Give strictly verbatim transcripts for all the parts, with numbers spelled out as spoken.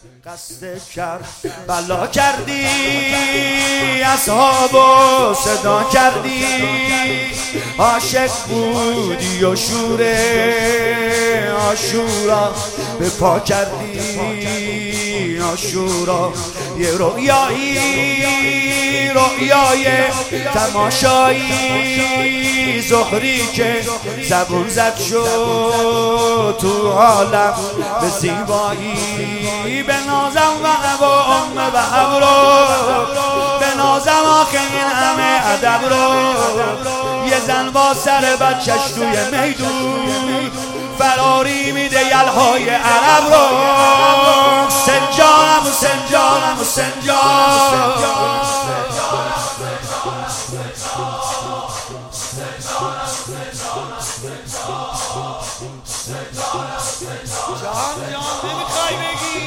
قصد کرد بلا کردی اصحابو صدا کردی عاشق بودی و شور عاشورا به پا کردی عاشورا یه رؤیایی رؤیای تماشایی زهری که زبون زد شد تو عالم به زیبایی به نازم و عبا ام و عبرو به نازم آخه این همه ادب رو یه زن با سر بچش توی میدون فراری میده یلهای عرب رو سنجانم و سنجانم و سنجان جان جان نمیخوای بگی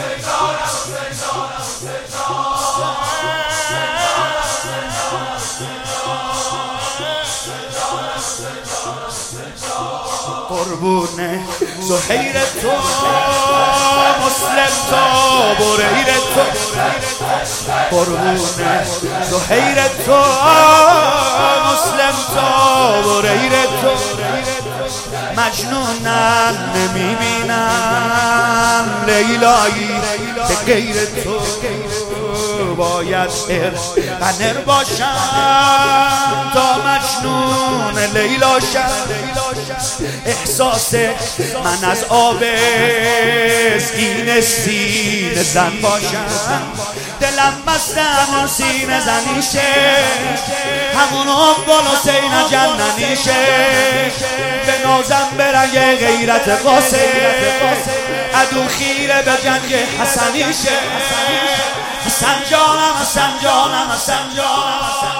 قربونه زهیر تو مسلم تو بریر تو قربونه زهیر تو مسلم تو بریر تو مجنونم نمیبینم لیلایی که غیر تو باید قنر باشم تا مجنون لیلا شم احساس من از آب سینه سینه زن باشم دلم بسته همون سینه زنیشه همون اقبال حسین جننیشه به نازم به رنگ غیرت قاسم عدو خیره به جنگ حسنیشه حسن جانم حسن جانم حسن جانم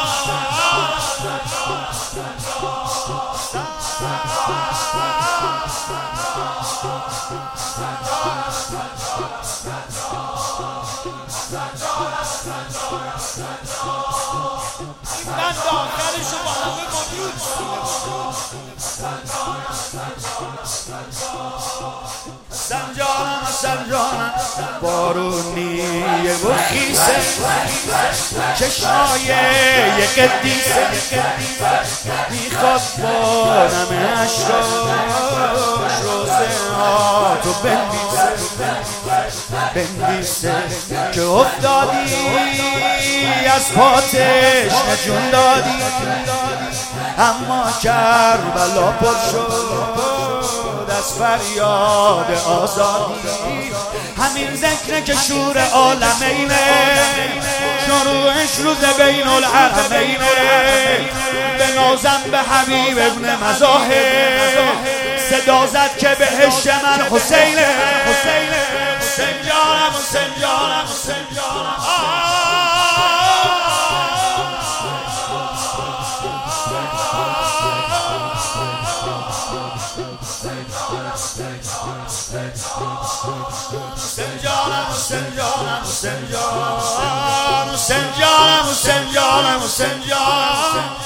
سنجانم سنجانم بارونیه و خیسه چشمای یه قدیسه میخواد بانم اشراش روزه ها تو بندیسه بندیسه که افتادی از پاتش نجون دادی اما کربلا پر شد از فریاد آزادی همین ذکر که شور عالمینه شروعش روز بین الحرمینه به نازم به حبیب ابن مظاهر صدا زد که بهشت من حسینه حسین جانم حسین جانم حسین جانم سنجانم سنجانم سنجانم سنجانم سنجانم سنجانم